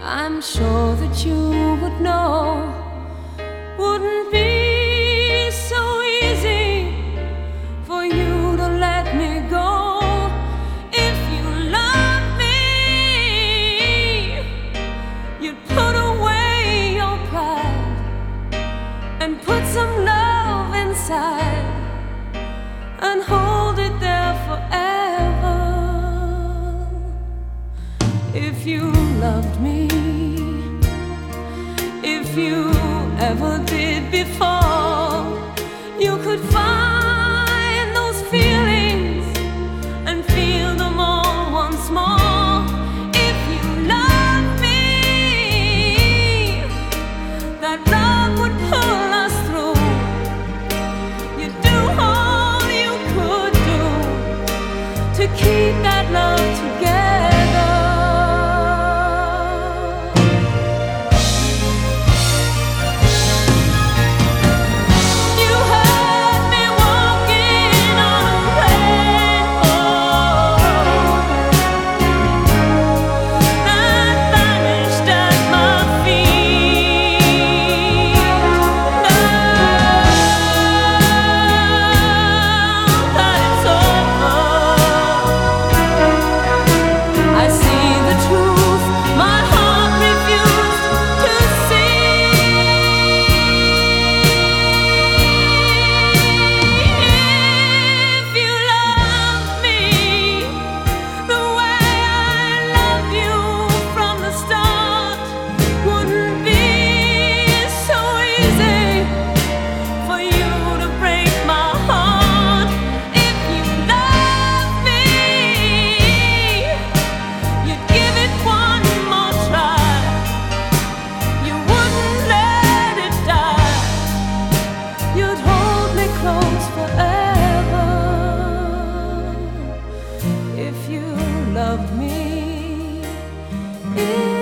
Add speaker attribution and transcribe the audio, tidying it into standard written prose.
Speaker 1: I'm sure that you would know. Wouldn't be so easy for you to let me go. If you love me, you'd put away your pride and put some love inside and hold it there forever. If you loved me, if you ever did before, you could find those feelings and feel them all once more. If you love me, that love would pull us through. You'd do all you could do to keep that love together. If you love me,